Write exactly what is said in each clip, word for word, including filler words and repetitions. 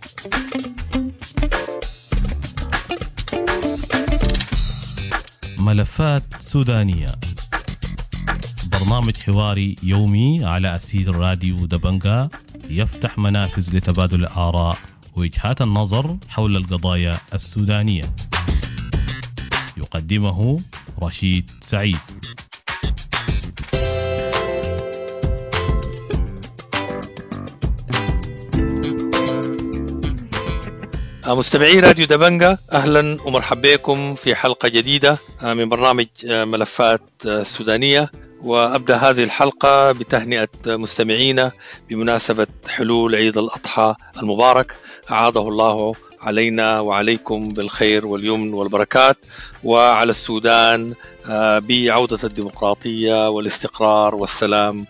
ملفات سودانية، برنامج حواري يومي على أثير راديو دبنجة يفتح منافذ لتبادل الآراء ووجهات النظر حول القضايا السودانية. يقدمه رشيد سعيد. مستمعي راديو دبنجة، أهلا ومرحبا بكم في حلقة جديدة من برنامج ملفات السودانية. وأبدأ هذه الحلقة بتهنئة مستمعينا بمناسبة حلول عيد الأضحى المبارك، أعاده الله علينا وعليكم بالخير واليمن والبركات، وعلى السودان بعودة الديمقراطية والاستقرار والسلام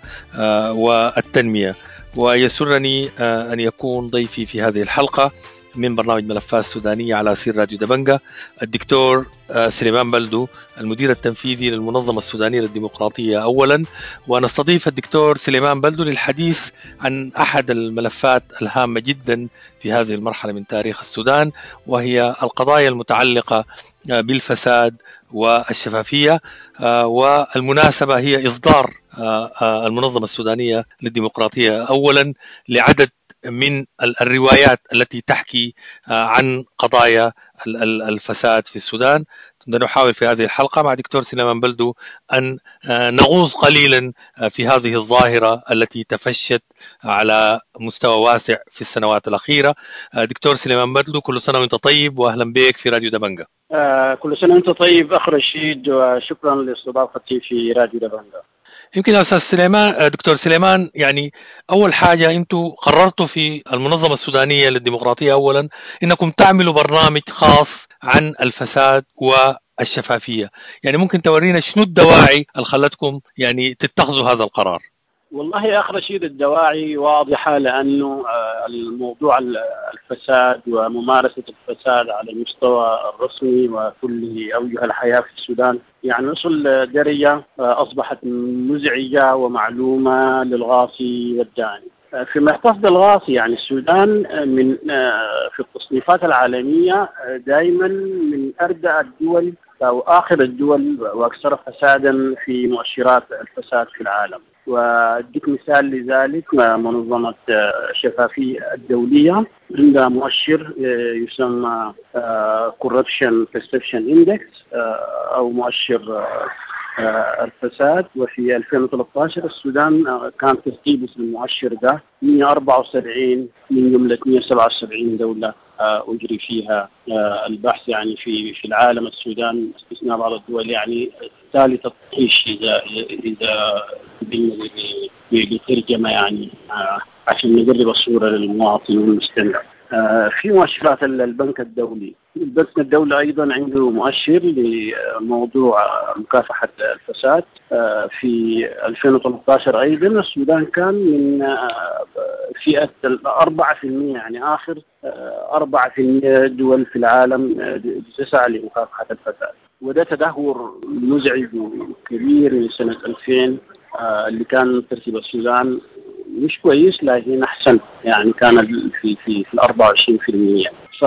والتنمية. ويسرني أن يكون ضيفي في هذه الحلقة من برنامج ملفات السودانية على أثير راديو دبنجة الدكتور سليمان بلدو، المدير التنفيذي للمنظمة السودانية للديمقراطية أولا. ونستضيف الدكتور سليمان بلدو للحديث عن أحد الملفات الهامة جدا في هذه المرحلة من تاريخ السودان، وهي القضايا المتعلقة بالفساد والشفافية. والمناسبة هي إصدار المنظمة السودانية للديمقراطية أولا لعدد من الروايات التي تحكي عن قضايا الفساد في السودان. نحاول في هذه الحلقة مع دكتور سليمان بلدو أن نغوص قليلا في هذه الظاهرة التي تفشت على مستوى واسع في السنوات الأخيرة. دكتور سليمان بلدو، كل سنة وانت طيب، وأهلا بك في راديو دبنجة. آه كل سنة وانت طيب أخ رشيد، وشكرا لاستضافتي في راديو دبنجة. يمكن يا أستاذ سليمان، دكتور سليمان، يعني أول حاجة أنتم قررتوا في المنظمة السودانية للديمقراطية أولا إنكم تعملوا برنامج خاص عن الفساد والشفافية. يعني ممكن تورينا شنو الدواعي اللي خلتكم يعني تتخذوا هذا القرار؟ والله يا أخ رشيد، الدواعي واضحة، لأنه الموضوع الفساد وممارسة الفساد على المستوى الرسمي وكل أوجه الحياة في السودان يعني وصل درجة أصبحت مزعجة ومعلومة للغاصي والداني. فيما يختص بالغاصي، يعني السودان من في التصنيفات العالمية دائما من أردأ الدول أو آخر الدول وأكثر فسادا في مؤشرات الفساد في العالم. وأديك مثال لذلك، منظمة الشفافية الدولية عندها مؤشر يسمى Corruption Perception Index أو مؤشر الفساد. وفي ألفين وثلاثة عشر السودان كان ترتيبه في المؤشر ده مئة وأربعة وسبعين من جملة مئة وسبعة وسبعين دولة أجري فيها البحث. يعني في في العالم السودان استثناء بعض الدول يعني ثالث الطيش إذا إذا بترجمة يعني عشان نقرب الصورة للمواطن والمستمع. في مؤشرات البنك الدولي، البنك الدولي أيضا عنده مؤشر لموضوع مكافحة الفساد. في ألفين وثلاثة عشر أيضا السودان كان من فئة الأربعة في المئة، يعني آخر أربعة في المئة دول في العالم تسعى لمكافحة الفساد. وده تدهور مزعج وكبير من سنة ألفين اللي كان ترتيب السودان مش كويس، لكن أحسن، يعني كان في في في الأربعة وعشرين في المئة.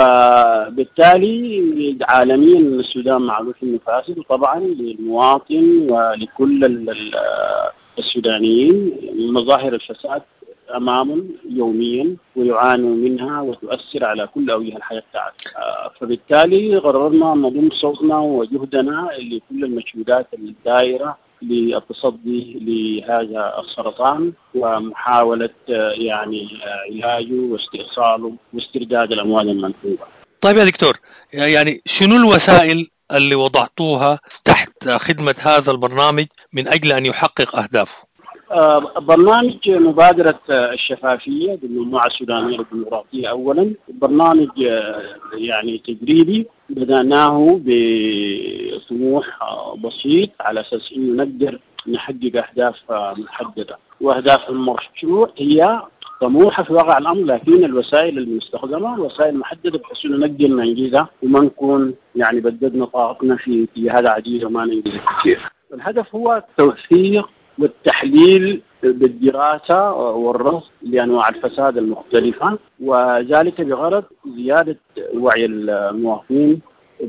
فبالتالي عالميا السودان معروف إنه فاسد، وطبعا للمواطن ولكل السودانيين مظاهر الفساد أمامهم يوميا ويعانوا منها وتؤثر على كل أوجه الحياة بتاعتهم. فبالتالي قررنا نضم صوتنا وجهدنا لكل المجهودات الدائرة للتصدي لهذا السرطان ومحاولة يعني علاجه واستئصاله واسترداد الأموال المنهوبة. طيب يا دكتور، يعني شنو الوسائل اللي وضعتوها تحت خدمة هذا البرنامج من أجل أن يحقق أهدافه؟ برنامج مبادرة الشفافية بالمجموعة السودانية للديمقراطية أولا برنامج يعني تجريبي بدأناه بطموح بسيط على أساس إنه نقدر نحقق أهداف محددة. وأهداف المشروع هي طموحة في واقع الأمر، لكن الوسائل المستخدمة وسائل محددة بحيث إنه نقدر ننجزها وما نكون يعني بددنا طاقتنا في اتجاهات عديدة وما ننجز كثير. الهدف هو توثيق والتحليل بالدراسة والرصد لأنواع الفساد المختلفة، وذلك بغرض زيادة وعي المواطنين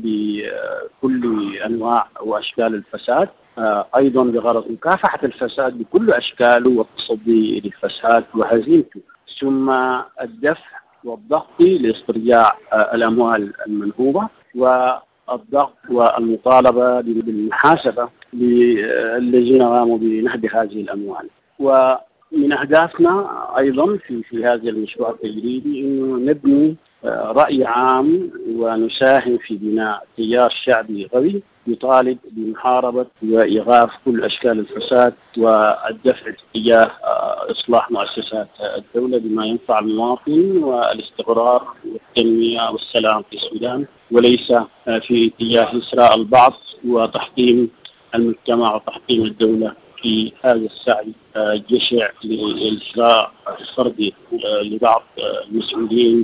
بكل أنواع وأشكال الفساد، أيضا بغرض مكافحة الفساد بكل أشكاله والتصدي للفساد وهزيمته، ثم الدفع والضغط لاسترجاع الأموال المنهوبة والضغط والمطالبة بالمحاسبة للذين قاموا بنهب هذه الأموال. ومن أهدافنا أيضا في في هذا المشروع التجريبي إنه نبني رأي عام ونساهم في بناء تيار شعبي قوي يطالب بمحاربة وإيقاف كل أشكال الفساد والدفع تجاه إصلاح مؤسسات الدولة بما ينفع المواطن والاستقرار والتنمية والسلام في السودان، وليس في اتجاه إسراء البعض وتحطيم المجتمع وتحطيم الدولة في هذا السعي الجشع للإسراء الفردي لبعض المسؤولين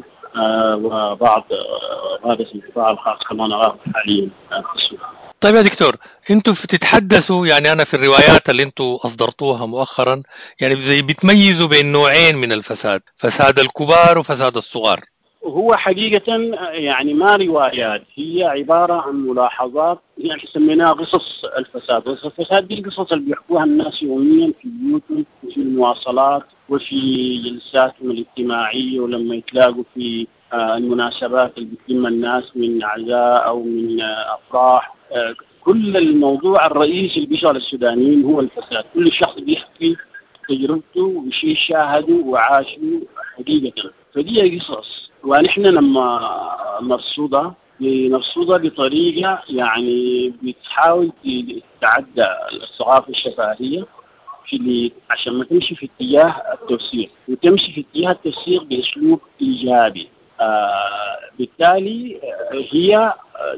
وبعض قادة القطاع الخاص كما نراه حاليا في السودان. طيب يا دكتور، انتوا بتتحدثوا يعني انا في الروايات اللي انتوا اصدرتوها مؤخرا يعني زي بتميزوا بين نوعين من الفساد، فساد الكبار وفساد الصغار. هو حقيقة يعني ما روايات، هي عبارة عن ملاحظات يعني سميناها قصص الفساد. قصص الفساد دي القصص اللي بيحكوها الناس يوميا في بيوتهم وفي المواصلات وفي جلساتهم الاجتماعية، ولما يتلاقوا في المناسبات اللي بتتم الناس من عزاء أو من أفراح. كل الموضوع الرئيسي اللي بيشغل السودانيين هو الفساد. كل شخص بيحكي تجربته وشيء شاهده وعاشه حقيقة، فدي قصص ونحن لما نرصدها نرصدها بطريقة يعني بتحاول تتعدى الثقافة الشفهية في اللي عشان ما تمشي في اتجاه التوثيق وتمشي في اتجاه التوثيق بأسلوب إيجابي. آه بالتالي هي آه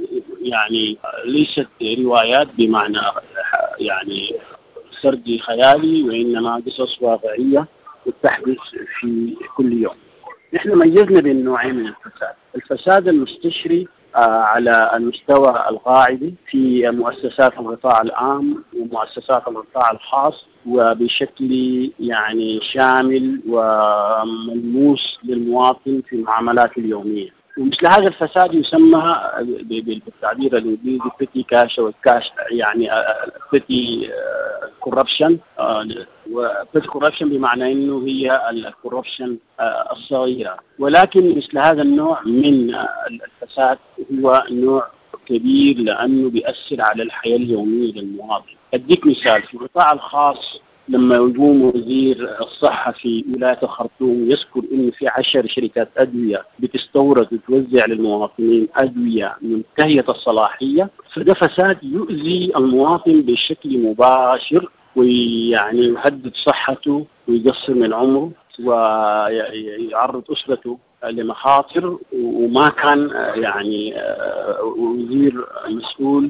يعني ليست روايات بمعنى يعني سرد خيالي، وإنما قصص واقعية تحدث في كل يوم. نحن ميزنا بين نوعين من الفساد: الفساد المستشري آه على المستوى القاعدي في مؤسسات القطاع العام ومؤسسات القطاع الخاص وبشكل يعني شامل وملموس للمواطن في المعاملات اليومية. ومثل هذا الفساد يسمى بالتعبير الانجليزي بيتي كاش او الكاش يعني بيتي كوربشن، وبيتي كوربشن بمعنى انه هي الكوربشن الصغيرة. ولكن مثل هذا النوع من الفساد هو نوع كبير لانه بيأثر على الحياة اليومية للمواطن. اديك مثال: في القطاع الخاص لما يقوم وزير الصحة في ولاية الخرطوم يذكر إن في عشر شركات أدوية بتستورد وتوزع للمواطنين أدوية منتهية الصلاحية، فده فساد يؤذي المواطن بشكل مباشر ويعني يهدد صحته ويقصر من عمره ويعرض أسرته لمخاطر. وما كان يعني وزير مسؤول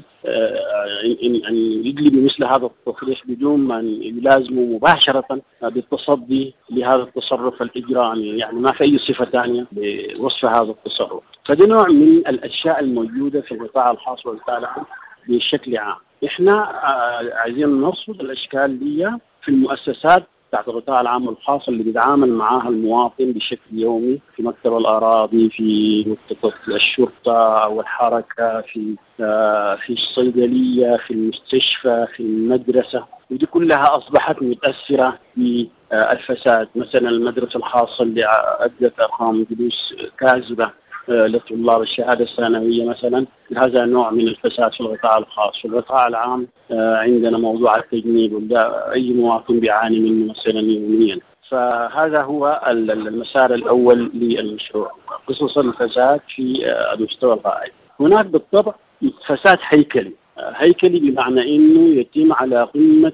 أن يجلي بمثل هذا التصريح بدون ما يلازمه مباشرة بالتصدي لهذا التصرف الإجرامي، يعني ما في أي صفة ثانية بوصف هذا التصرف. فده نوع من الأشياء الموجودة في القطاع الخاص والقطاع العام بشكل عام. إحنا عايزين نرصد الأشكال دي في المؤسسات تحت القطاع العام والخاص اللي بيتعامل معها المواطن بشكل يومي، في مكتب الأراضي، في مكتب الشرطة والحركة، في في الصيدلية، في المستشفى، في المدرسة. ودي كلها أصبحت متأثرة بالفساد. مثلا المدرسة الخاصة اللي أدت أرقام جلوس كاذبة لطلاب الشهادة الثانوية مثلا، هذا نوع من الفساد في القطاع الخاص. في القطاع العام عندنا موضوع التجنيد وده أي مواطن بيعاني منه مثلا يوميا. فهذا هو المسار الأول للمشروع، قصص الفساد في المستوى القاعدي. هناك بالطبع فساد هيكلي. هيكلي بمعنى انه يتم على قمة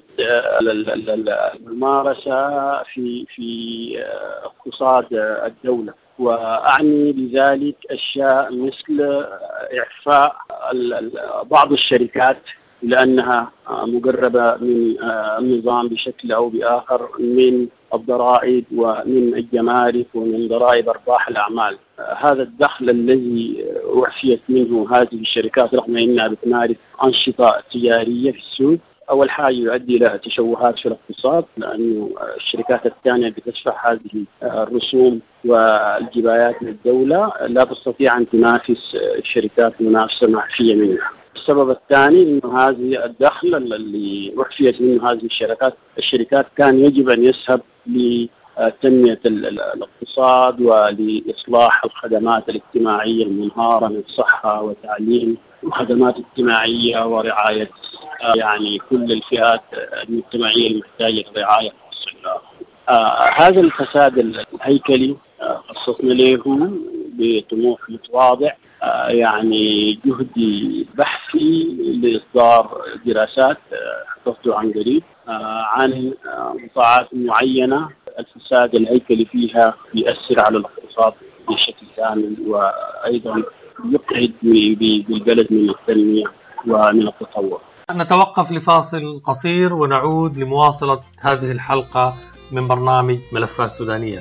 الممارسة في في اقتصاد الدولة، وأعني بذلك أشياء مثل إعفاء بعض الشركات لأنها مقربة من النظام بشكل أو بآخر من الضرائب ومن الجمارك ومن ضرائب أرباح الأعمال. هذا الدخل الذي أعفيت منه هذه الشركات رغم أنها بتمارس أنشطة تجارية في السوق أول حاجة يؤدي إلى تشوهات في الاقتصاد، لأنه الشركات الثانية بتدفع هذه الرسوم والجبايات للدولة لا تستطيع أن تنافس الشركات منافسة معفية منها. السبب الثاني إنه هذه الدخل اللي وفيت منه هذه الشركات الشركات كان يجب أن يذهب لتنمية الاقتصاد ولإصلاح الخدمات الاجتماعية المنهارة من صحة وتعليم وخدمات اجتماعية ورعاية يعني كل الفئات المجتمعية المحتاجة لرعاية خاصة. آه هذا الفساد الهيكلي آه خصصنا له بطموح متواضع، آه يعني جهدي بحثي لإصدار دراسات حدثته عن قريب آه عن قطاعات آه معينة الفساد الهيكلي فيها يؤثر على الاقتصاد بشكل كامل، وأيضا يقعد بالبلد من التنمية ومن التطور. نتوقف لفاصل قصير ونعود لمواصلة هذه الحلقة من برنامج ملفات سودانية.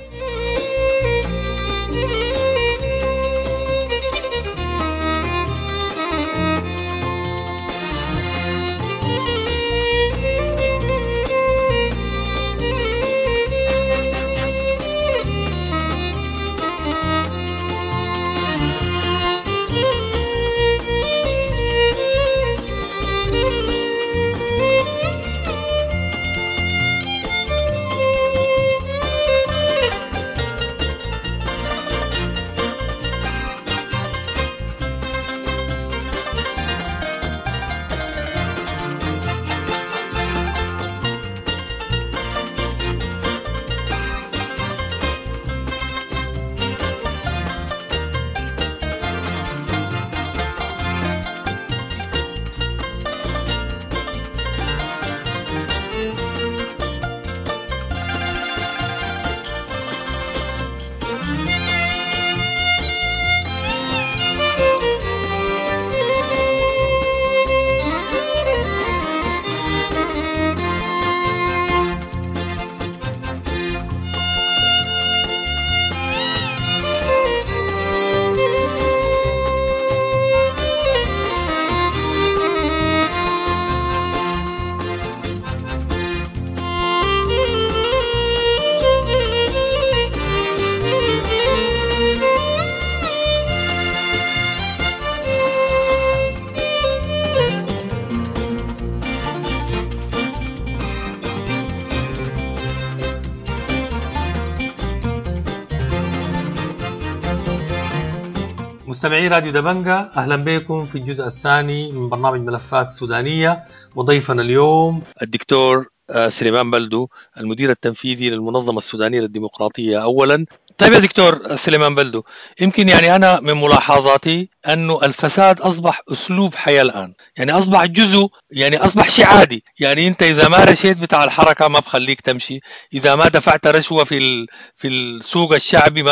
مستمعي راديو دبنجة، أهلا بكم في الجزء الثاني من برنامج ملفات سودانية. وضيفنا اليوم الدكتور سليمان بلدو، المدير التنفيذي للمنظمة السودانية للديمقراطية. أولا طيب يا دكتور سليمان بلدو، يمكن يعني أنا من ملاحظاتي أنه الفساد أصبح أسلوب حياة الآن، يعني أصبح جزء، يعني أصبح شيء عادي. يعني أنت إذا ما رشيت بتاع الحركة ما بخليك تمشي، إذا ما دفعت رشوة في في السوق الشعبي،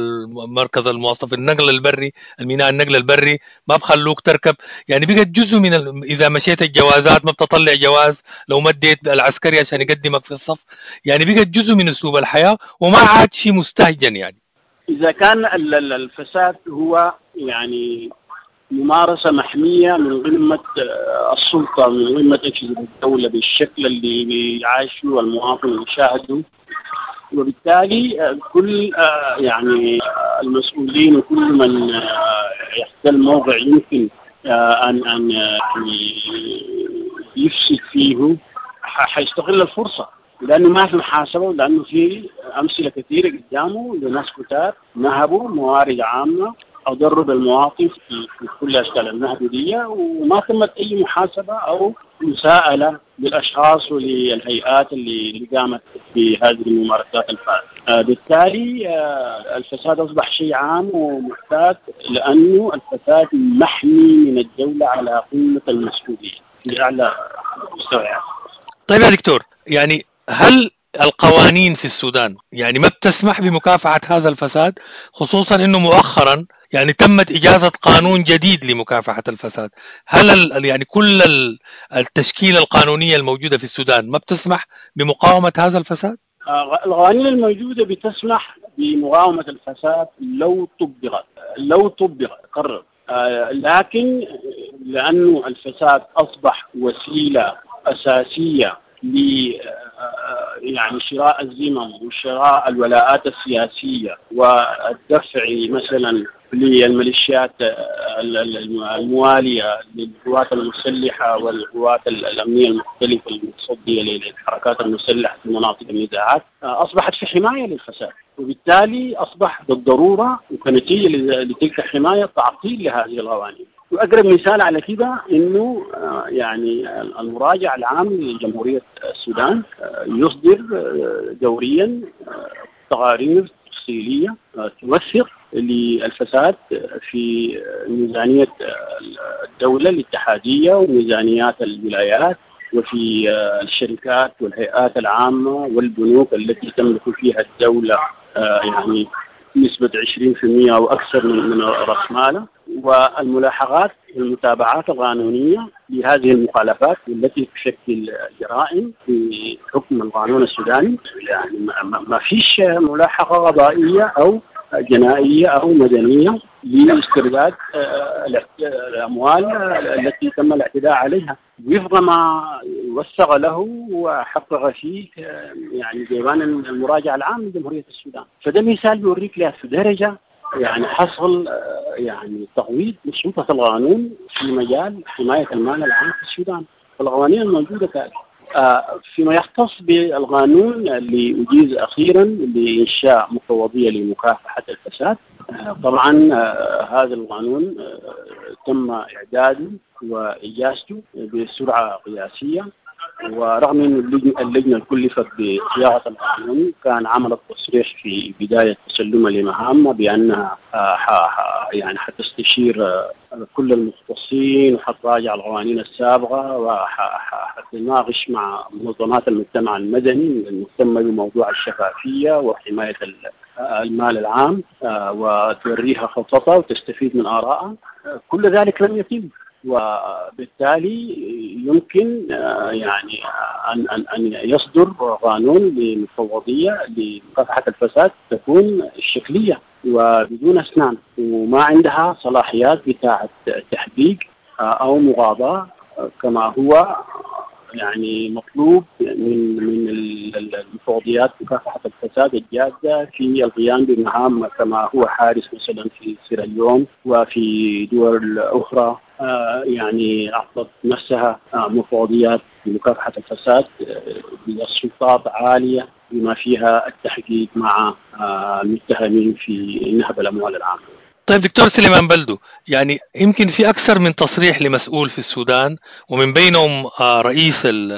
مركز المواصلة في النقل البري، الميناء النقل البري، ما بخلوك تركب. يعني بقت جزء من ال... إذا مشيت الجوازات ما بتطلع جواز لو مديت العسكري عشان يقدمك في الصف. يعني بقت جزء من أسلوب الحياة وما عاد شيء مستهجن. يعني إذا كان الفساد هو يعني ممارسة محمية من قمة السلطة، من قمة أجهزة الدولة بالشكل اللي بيعيش فيه المواطن ويشاهده، وبالتالي كل يعني المسؤولين وكل من يحتل موقع يمكن أن أن يعني يفسد فيه حيستغل الفرصة، لأنه ما في محاسبة، لأنه في أمثلة كثيرة قدامه لناس كتار نهبوا موارد عامة أو ضرب المواطن في كل أشكال النهب دي، وما تمت أي محاسبة أو مساءلة للأشخاص وللهيئات اللي قامت بهذه الممارسات الفاسدة. بالتالي الفساد أصبح شيء عام ومحتاج، لأنه الفساد محمي من الدولة على قمة المسؤولية لأعلى مستويات. طيب يا دكتور، يعني هل القوانين في السودان يعني ما بتسمح بمكافحة هذا الفساد، خصوصا انه مؤخرا يعني تمت إجازة قانون جديد لمكافحة الفساد؟ هل يعني كل التشكيلة القانونية الموجودة في السودان ما بتسمح بمقاومة هذا الفساد؟ القوانين الموجودة بتسمح بمقاومة الفساد لو طبقت لو طبقت قرر، لكن لأنه الفساد أصبح وسيلة أساسية ل يعني شراء الذمم وشراء الولاءات السياسية والدفع مثلا للميليشيات الموالية للقوات المسلحة والقوات الأمنية المختلفة المتصدية للحركات المسلحة في مناطق النزاعات أصبحت في حماية للفساد، وبالتالي أصبح بالضرورة وكنتيجة لتلك الحماية تعطيل لهذه القوانين. وأقرب مثال على كده إنه يعني المراجع العام لجمهورية السودان يصدر دوريا تقارير تفصيلية توثق للفساد في ميزانية الدولة الاتحادية وميزانيات الولايات وفي الشركات والهيئات العامة والبنوك التي تملك فيها الدولة يعني نسبة عشرين بالمئة أو أكثر من من رأس ماله، والملاحقات والمتابعات القانونية لهذه المخالفات التي تشكل جرائم في حكم القانون السوداني. يعني ما فيش ملاحقة قضائية أو جنائية أو مدنية لاسترداد الأموال التي تم الاعتداء عليها وفق ما وثق له وحقق فيه يعني ديوان المراجع العام لجمهورية السودان. فده مثال بيوريك له في درجة يعني حصل يعني تقويض لسلطة القانون في مجال حماية المال العام في السودان. القوانين الموجودة كذلك. فيما يختص بالقانون اللي أجيز أخيرا لإنشاء مفوضية لمكافحة الفساد، طبعا هذا القانون تم إعداده وإجازته بسرعة قياسية، ورغم أن اللجنة كلفت بصياغة القانون كان عملت تصريح في بداية تسلمها لمهامها بأنها يعني حتستشير كل المختصين وحتراجع القوانين السابقة وحتناقش مع منظمات المجتمع المدني المهتمة بموضوع الشفافية وحماية المال العام وتوريها خطتها وتستفيد من آرائها. كل ذلك لم يتم، وبالتالي يمكن يعني أن أن أن يصدر قانون لمفوضية لمكافحة الفساد تكون شكلية وبدون أسنان وما عندها صلاحيات بتاعة تحقيق أو مقاضاة كما هو يعني مطلوب من من المفوضيات مكافحة الفساد الجادة في القيام بمهام كما هو حارس مثلا في سيراليون وفي دول أخرى يعني أعطت نفسها مفوضيات لمكافحة الفساد بسلطات عالية بما فيها التحقيق مع المتهمين في نهب الأموال العامة. طيب دكتور سليمان بلدو، يعني يمكن في أكثر من تصريح لمسؤول في السودان ومن بينهم رئيس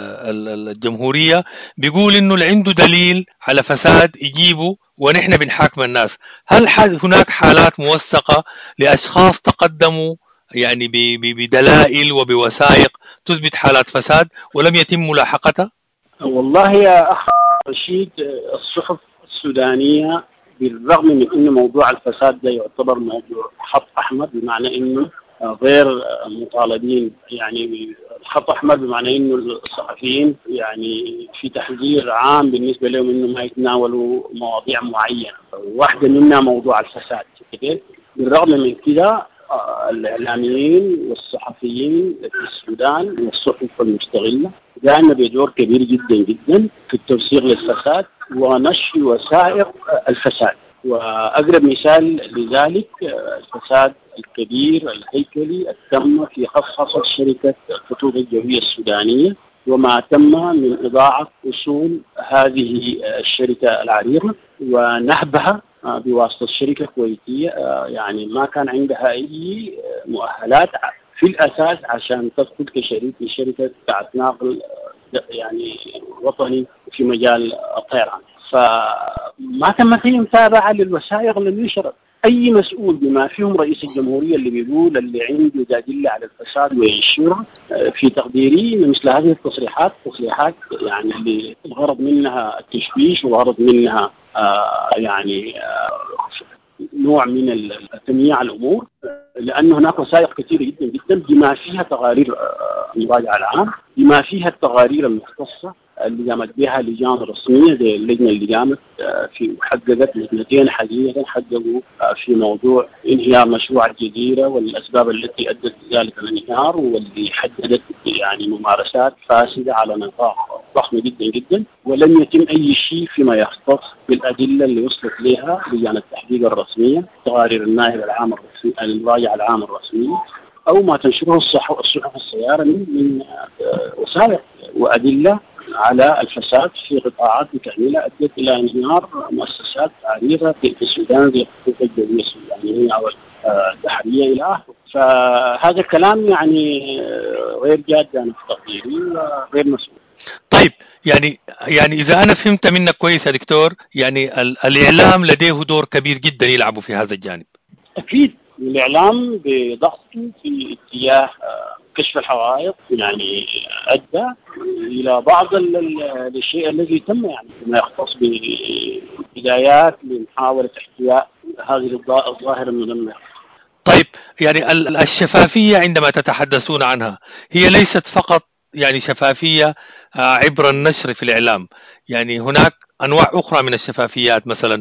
الجمهورية بيقول إنه اللي عنده دليل على فساد يجيبه ونحن بنحاكم الناس. هل هناك حالات موثقة لأشخاص تقدموا يعني بدلائل وبوثائق تثبت حالات فساد ولم يتم ملاحقتها؟ والله يا أخ رشيد، الصحف السودانية بالرغم من أن موضوع الفساد ده يعتبر موضوع خط أحمر بمعنى أنه غير مطالبين، يعني خط أحمر بمعنى أنه الصحفيين يعني في تحذير عام بالنسبة لهم أنه ما يتناولوا مواضيع معينة، واحدة منها موضوع الفساد. بالرغم من كده الإعلاميين والصحفيين في السودان والصحف المستغلة قاموا بدور كبير جدا جدا في التوثيق للفساد ونشر وثائق الفساد. وأقرب مثال لذلك الفساد الكبير الهيكلي التم في خصخصة شركة الخطوط الجوية السودانية وما تم من إضاعة أصول هذه الشركة العريقة ونهبها بواسطة الشركة الكويتية، يعني ما كان عندها أي مؤهلات في الأساس عشان تدخل كشريك لشركة بتاعت ناقل يعني وطني في مجال الطيران. فما تم فيه متابعة للوثائق اللي نشرت. أي مسؤول بما فيهم رئيس الجمهورية اللي بيقول اللي عنده أدلة على الفساد وينشرها، في تقديري مثل هذه التصريحات تصريحات يعني اللي الغرض منها التشويش والغرض منها آه يعني آه نوع من التمييع الأمور، لأن هناك وثائق كثيرة جدا جدا بما فيها تقارير المراجع العام، بما فيها التقارير المختصة اللي قامت بها لجان رسمية زي اللجنة اللي قامت في وحققت لجنتين حقيقة حققوا في موضوع انهيار مشروع الجزيرة والأسباب التي أدت لذلك الانهيار، واللي حددت يعني ممارسات فاسدة على نطاق ضخم جدا جدا، ولم يتم أي شيء فيما يختص بالأدلة اللي وصلت لها لجان التحقيق الرسمية، تقارير النائب العام الرسمي المراجع العام الرسمي، أو ما تنشره الصحف السيارة من من وسائل وأدلة على الفساد في قطاعات بكاملة أدت إلى انهيار مؤسسات عريضة في السودان زي الحقوق الجوية السودانية أو البحرية إلى آخره. فهذا الكلام يعني غير جاد في تقديري وغير مسؤول. طيب يعني يعني إذا أنا فهمت منك كويس يا دكتور، يعني الإعلام لديه دور كبير جدا يلعبوا في هذا الجانب. أكيد الإعلام بضغطه في اتجاه كشف الحقائق يعني أدى إلى بعض الشيء الذي تم يعني ما يختص ببدايات لمحاولة احتواء هذه الظاهرة المدمرة. طيب يعني الشفافية عندما تتحدثون عنها هي ليست فقط يعني شفافية عبر النشر في الإعلام، يعني هناك أنواع أخرى من الشفافيات، مثلا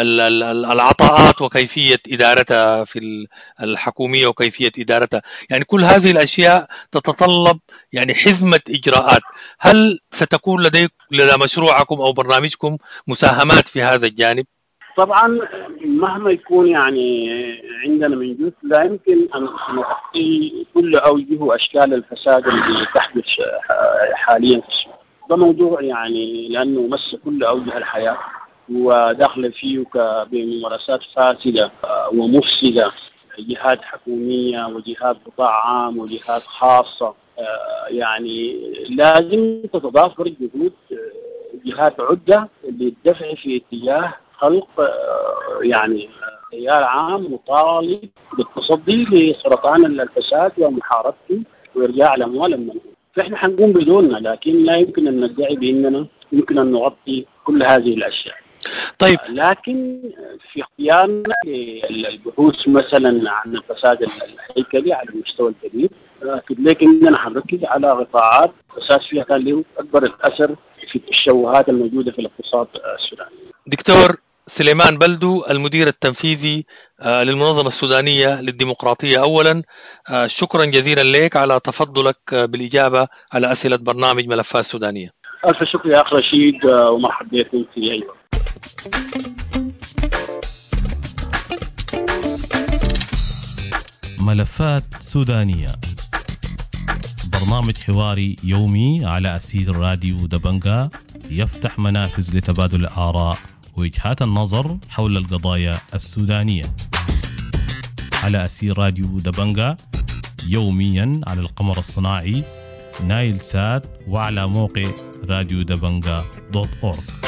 العطاءات وكيفية إدارتها في الحكومية وكيفية إدارتها، يعني كل هذه الأشياء تتطلب يعني حزمة إجراءات. هل ستكون لديك لدى مشروعكم أو برنامجكم مساهمات في هذا الجانب؟ طبعا مهما يكون يعني عندنا من جهد لا يمكن أن نغطي كل أوجه وأشكال الفساد اللي تحدث حاليا في السودان. ده موضوع يعني لأنه مس كل أوجه الحياة ودخل فيه بممارسات فاسدة ومفسدة، جهات حكومية وجهات قطاع عام وجهات خاصة. يعني لازم تتضافر جهود جهات عدة للدفع في اتجاه خلق يعني تيار عام مطالب بالتصدي لسرطان الفساد ومحاربته وإرجاع الأموال المنهوبة. فإحنا حنقوم بدوننا، لكن لا يمكن أن ندعي بأننا يمكن أن نغطي كل هذه الأشياء. طيب لكن في اختيارنا للبحوث مثلا عن الفساد الهيكلي على المستوى الكبير، لكن أننا حنركز على قطاعات فساد فيها كان له أكبر الأثر في التشوهات الموجودة في الاقتصاد السوداني. دكتور سليمان بلدو، المدير التنفيذي للمنظمة السودانية للديمقراطية، أولا شكرا جزيلا لك على تفضلك بالإجابة على أسئلة برنامج ملفات سودانية. ألف شكر يا أخ رشيد ومرحبا بكم في أي وقت. ملفات سودانية، برنامج حواري يومي على أسير راديو دبنجا يفتح منافذ لتبادل الآراء ووجهات النظر حول القضايا السودانية. على أسير راديو دبنجا يوميا على القمر الصناعي نايل سات وعلى موقع راديو دبنجا دوت أورغ.